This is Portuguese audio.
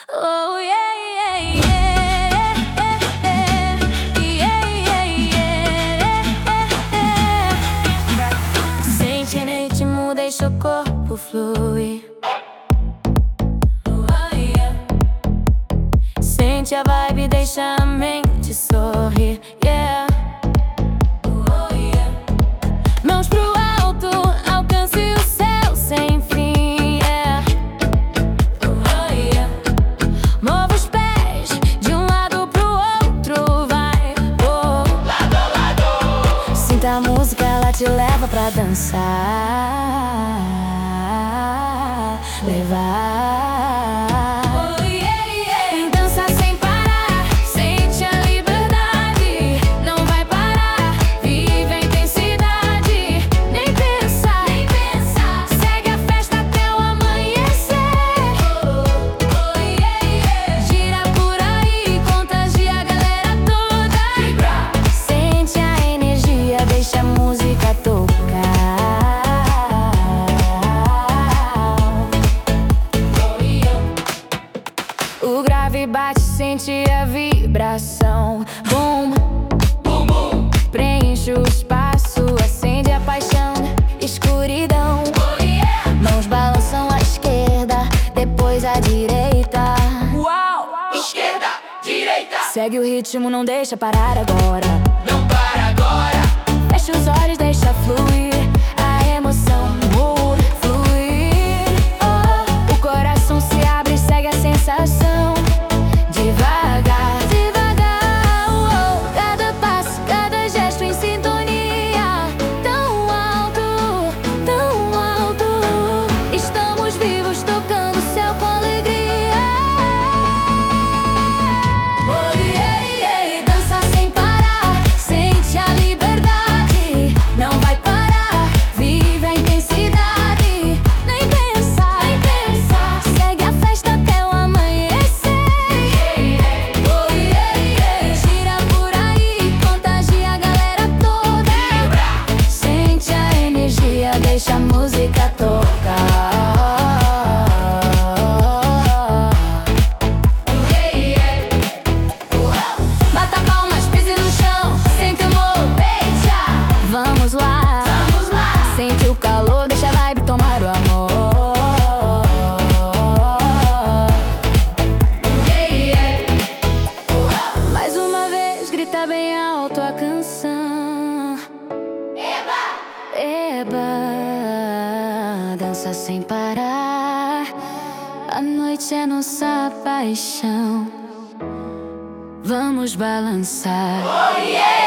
Oh, yeah, yeah, yeah, yeah, yeah, yeah. Sente no ritmo, deixa o corpo fluir. Sente a vibe, deixa a mente sorrir, yeah. Mãos pro alto, alcance o céu sem fim, yeah. Mova os pés de um lado pro outro, vai, oh. Lado a lado. Sinta a música, ela te leva pra dançar, levar. O grave bate, sente a vibração. Boom, Bum bum. preenche o espaço, acende a paixão, escuridão. Oh yeah. Mãos balançam à esquerda, depois à direita. Uau. Esquerda, direita. Segue o ritmo, não deixa parar agora. Não para agora. Fecha os olhos, deixa fluir a emoção, fluir. Oh, o coração se abre, segue a sensação. Devagar, devagar, oh, cada passo, cada gesto em sintonia. Tão alto, estamos vivos, tocando o céu com alegria. Oh, yeah, yeah. Dança sem parar, sente a liberdade. Não vai parar, vive a intensidade. Nem pensar, segue a festa até o amanhecer. Oh, yeah, yeah. Gira por aí, contagia a galera toda. Sente a energia, deixa a música tocar. Bata palmas, pise no chão, sem temor, beija. Vamos lá, sente o calor, deixa a vibe tomar o amor. Mais uma vez, grita bem alto a canção. Eba, dança sem parar. A noite é nossa paixão. Vamos balançar. Oh yeah.